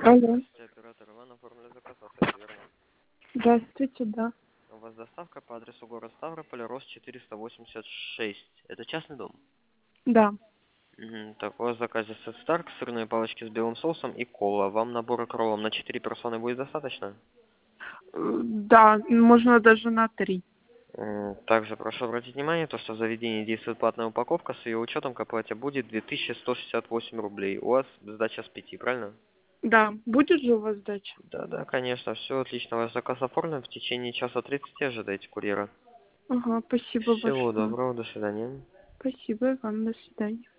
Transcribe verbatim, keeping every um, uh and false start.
Алло. Здравствуйте, оператор Иван, оформили заказ на сайте, верно? Здравствуйте, да. У вас доставка по адресу город Ставрополь, Рост четыреста восемьдесят шесть. Это частный дом? Да. Угу. Так, у вас в заказе сет Старк, сырные палочки с белым соусом и кола. Вам набора к роллам на четыре персоны будет достаточно? Э, Да, можно даже на три. М, Также прошу обратить внимание, то, что в заведении действует платная упаковка, с ее учетом к оплате будет две тысячи сто шестьдесят восемь рублей. У вас сдача с пяти, правильно? Да. Будет же у вас сдача? Да, да, конечно, все отлично. Ваш заказ оформлен. В течение часа тридцати ожидайте курьера. Ага, спасибо Всего большое. доброго, до свидания. Спасибо и вам, до свидания.